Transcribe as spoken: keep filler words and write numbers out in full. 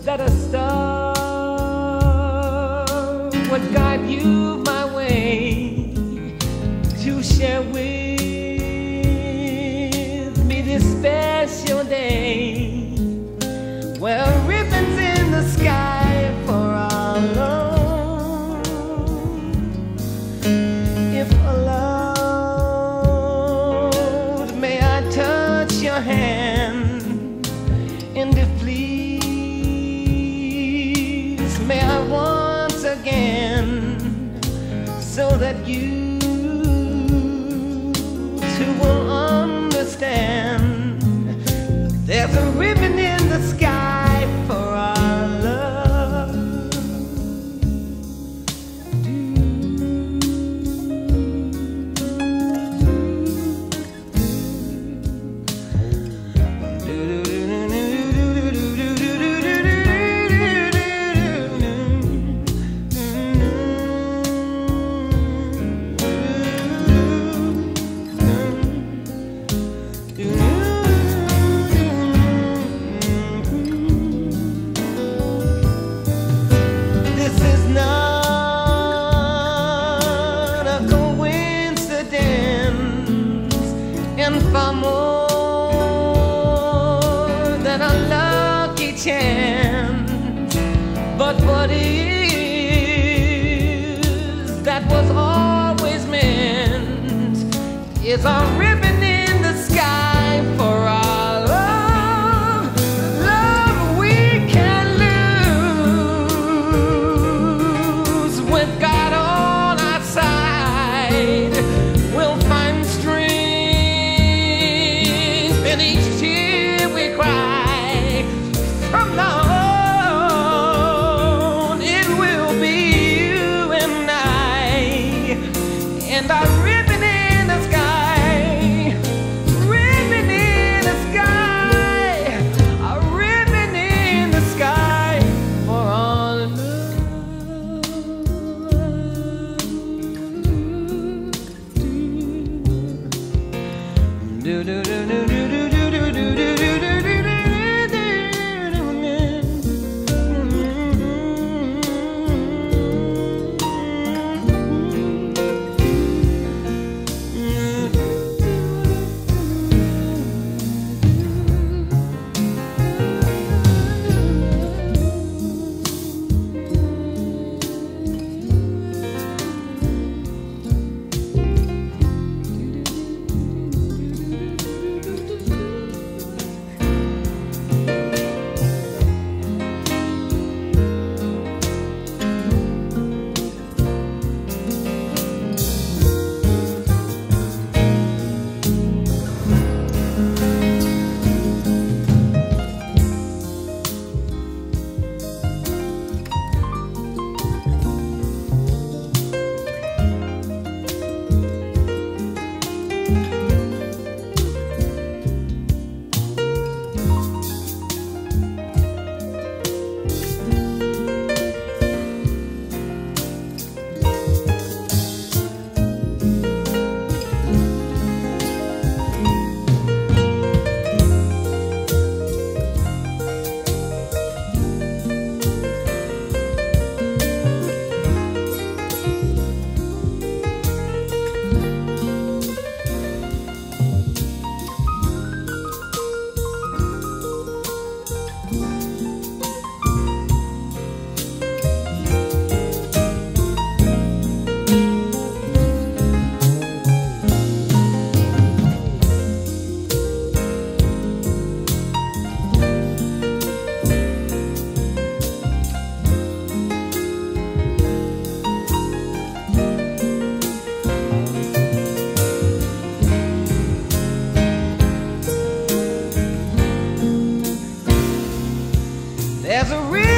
that a star would guide you my way to share with me this special day. Well, ribbons in the sky for our love. If allowed, may I touch your hand, and if please, may I once again, so that you too will understand. There's a ribbon in the sky for our love. And far more than a lucky chance. But what is that was always meant is a ribbon in the sky for our love. Love we can lose with God on our side. We'll find strength in each tear we cry. From now on, it will be you and I, and our ribbon in the sky, ribbon in the sky, a ribbon in the sky for all love. Do do do do do. There's a real